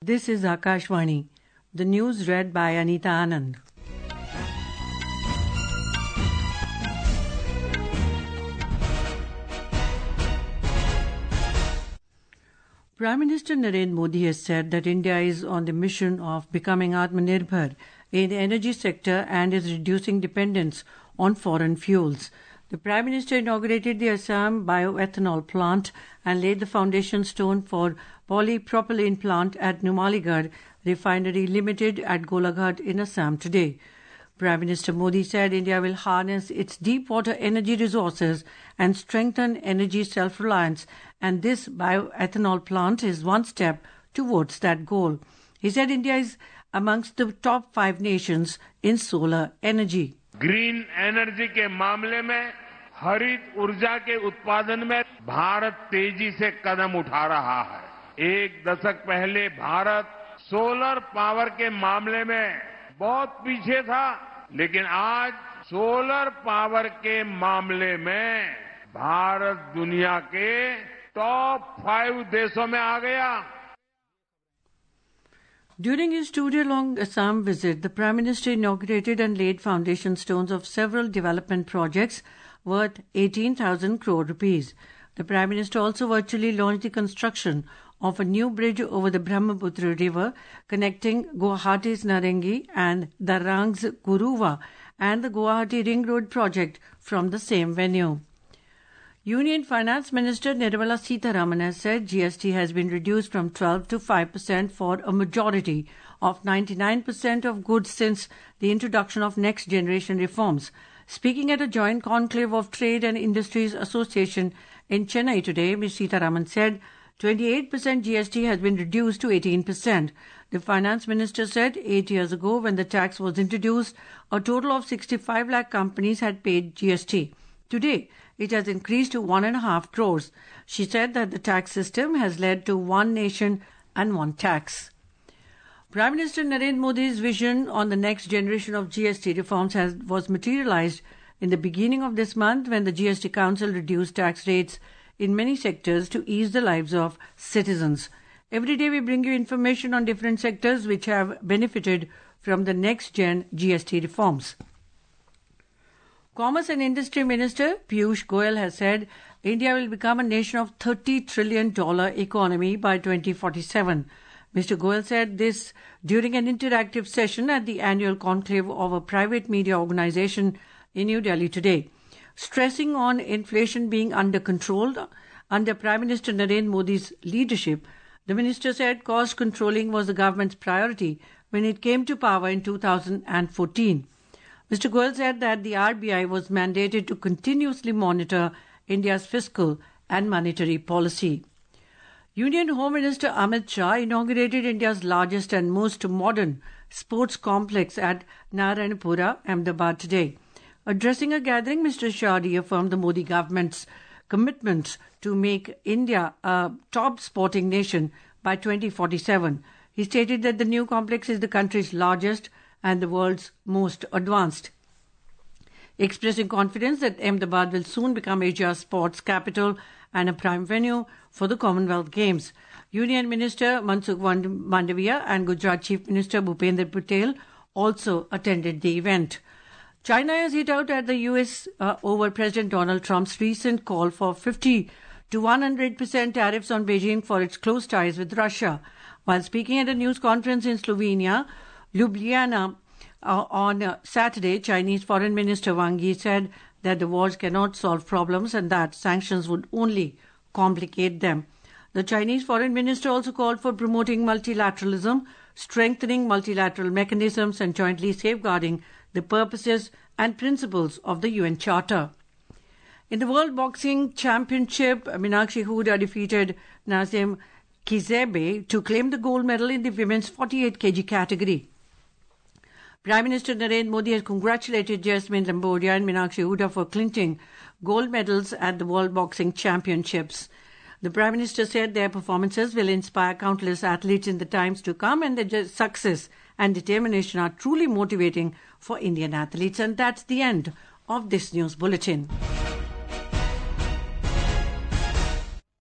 This is Akashvani. The news read by Anita Anand. Prime Minister Narendra Modi has said that India is on the mission of becoming Atmanirbhar in the energy sector and is reducing dependence on foreign fuels. The Prime Minister inaugurated the Assam bioethanol plant and laid the foundation stone for polypropylene plant at Numaligarh Refinery Limited at Golaghat in Assam today. Prime Minister Modi said India will harness its deep water energy resources and strengthen energy self-reliance, and this bioethanol plant is one step towards that goal. He said India is amongst the top 5 nations in solar energy. Green energy के मामले में हरित ऊर्जा के उत्पादन में भारत तेजी से कदम उठा रहा है। एक दशक पहले भारत सोलर पावर के मामले में बहुत पीछे था, लेकिन आज सोलर पावर के मामले में भारत दुनिया के टॉप 5 देशों में आ गया। During his 2-day-long Assam visit, the Prime Minister inaugurated and laid foundation stones of several development projects worth 18,000 crore rupees. The Prime Minister also virtually launched the construction of a new bridge over the Brahmaputra River connecting Guwahati's Narangi and Darang's Guruva and the Guwahati Ring Road project from the same venue. Union Finance Minister Nirmala Sitharaman has said GST has been reduced from 12 to 5% for a majority of 99% of goods since the introduction of next generation reforms. Speaking at a joint conclave of Trade and Industries Association in Chennai today, Ms. Sitharaman said 28% GST has been reduced to 18%. The Finance Minister said 8 years ago when the tax was introduced, a total of 65 lakh companies had paid GST. Today, it has increased to 1.5 crores. She said that the tax system has led to one nation and one tax. Prime Minister Narendra Modi's vision on the next generation of GST reforms was materialized in the beginning of this month when the GST Council reduced tax rates in many sectors to ease the lives of citizens. Every day we bring you information on different sectors which have benefited from the next-gen GST reforms. Commerce and Industry Minister Piyush Goyal has said India will become a nation of $30 trillion economy by 2047. Mr. Goyal said this during an interactive session at the annual conclave of a private media organization in New Delhi today. Stressing on inflation being under control under Prime Minister Narendra Modi's leadership, the minister said cost controlling was the government's priority when it came to power in 2014. Mr. Goyal said that the RBI was mandated to continuously monitor India's fiscal and monetary policy. Union Home Minister Amit Shah inaugurated India's largest and most modern sports complex at Narayanpura, Ahmedabad today. Addressing a gathering, Mr. Shah reaffirmed the Modi government's commitment to make India a top sporting nation by 2047. He stated that the new complex is the country's largest and the world's most advanced. Expressing confidence that Ahmedabad will soon become Asia's sports capital and a prime venue for the Commonwealth Games, Union Minister Mansukh Mandaviya and Gujarat Chief Minister Bhupendra Patel also attended the event. China has hit out at the US over President Donald Trump's recent call for 50 to 100% tariffs on Beijing for its close ties with Russia. While speaking at a news conference in Slovenia, Ljubljana, on Saturday, Chinese Foreign Minister Wang Yi said that the wars cannot solve problems and that sanctions would only complicate them. The Chinese Foreign Minister also called for promoting multilateralism, strengthening multilateral mechanisms and jointly safeguarding the purposes and principles of the UN Charter. In the World Boxing Championship, Meenakshi Huda defeated Nazim Kizebe to claim the gold medal in the women's 48 kg category. Prime Minister Narendra Modi has congratulated Jasmine Lambodia and Meenakshi Huda for clinching gold medals at the World Boxing Championships. The Prime Minister said their performances will inspire countless athletes in the times to come and their success and determination are truly motivating for Indian athletes. And that's the end of this news bulletin.